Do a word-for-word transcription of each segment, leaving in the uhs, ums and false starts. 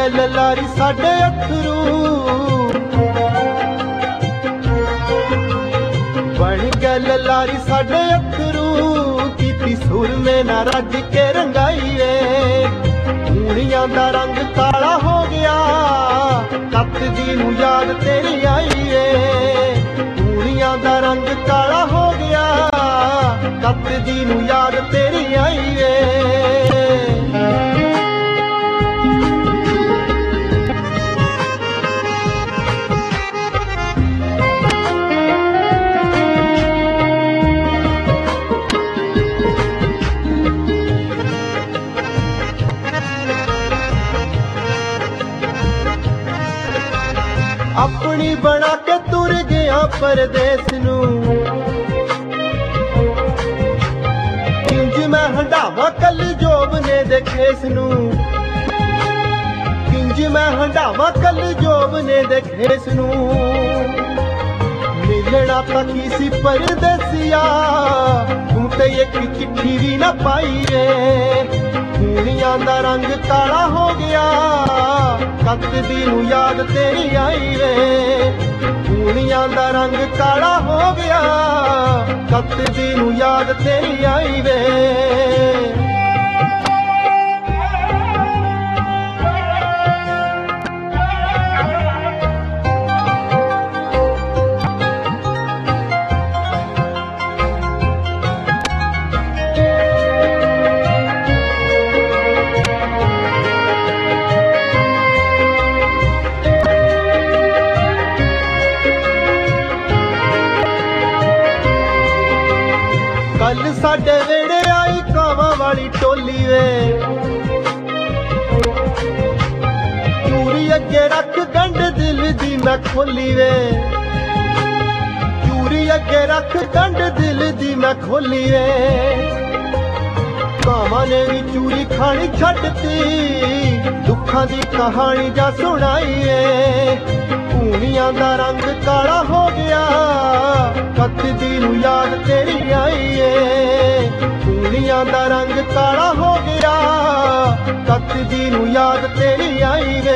गए ललारी साडे अथरू, बन गए ललारी साडे अथरू, कीती सुर में ना रज के रंगाई वे। कूड़ियां दा रंग काला हो गया, कत दी नू याद तेरी आई वे। कूड़ियां दा रंग काला हो गया, कत दी नू याद तेरी आई वे। अपनी बना के तुर गया परदेस नू, किंज मैं हंडावा कल जोब ने दे खेस नू। किंज मैं हंडावा कल जोब ने दे खेस नू। मिलना तकी सी परदेसिया, तू ते एक चिट्ठी भी ना पाई वे। कूड़ियां दा रंग काला हो गया, कत दी नू याद तेरी आई वे। कूड़ियां दा रंग काला हो गया, कत दी नू याद तेरी आई वे। कल साडे वेड़े आई कावां वाली टोली वे। चूरी अगे रख गंढ दिल दी मैं खोली वे। चूरी अगे रख गंढ दिल दी मैं खोली वे। कावां ने भी चूरी खानी छड्डती, दुखां दी कहानी जा सुनाई वे। कूड़ियां दा रंग काला हो गया, कत दी नू याद तेरी आई वे। कूड़ियां दा रंग काला हो गया, कत दी नू याद तेरी आई वे।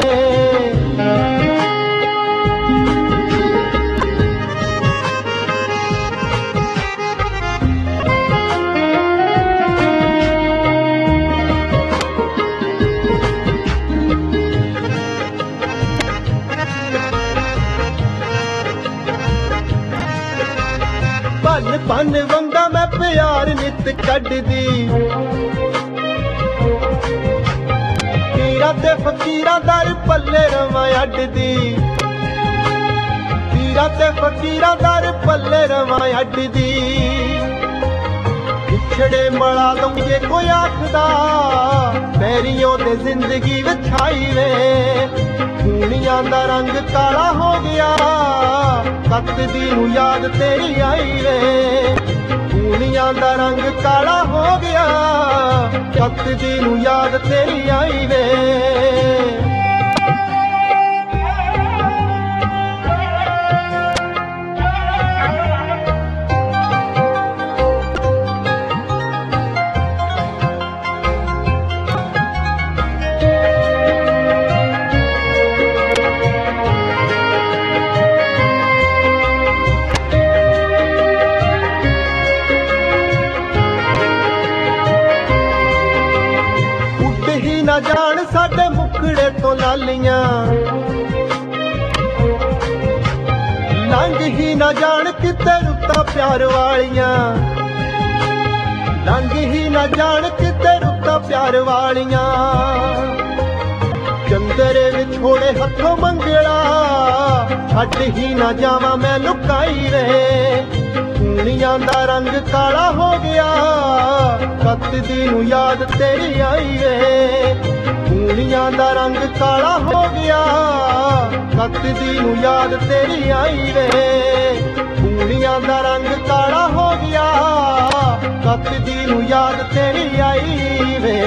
पन पन वंगा मैं प्यार नित कड्डदी, पीरा ते फकीरा दर पल्ले रवां अड्डदी। पीरा ते फकीरा दर पल्ले रवां अड्डदी। पिछड़े मड़ा दूं जे कोई आखदा, पैरियों ते जिंदगी विछाई वे। कूड़ियां दा रंग काला हो गया, कत दी नू याद तेरी आई वे। कूड़ियां दा रंग काला हो गया, कत दी नू याद तेरी आई वे। ना जान साडे मुखड़े तो लालियां, लंघ ही ना जान किते रुत्ता प्यार वालियां। लंघ ही ना जान किते रुत्ता प्यार वालियां। चंदरे विछोड़े हथों मंगला, छड्ड ही ना जावां मैं लुकाई वे। कूड़ियां दा रंग काला हो गया, कत दी नू याद तेरी आई वे। कूड़ियां दा रंग काला हो गया, कत दी नू याद तेरी आई वे। कूड़ियां दा रंग काला हो गया, कत दी नू याद तेरी आई वे।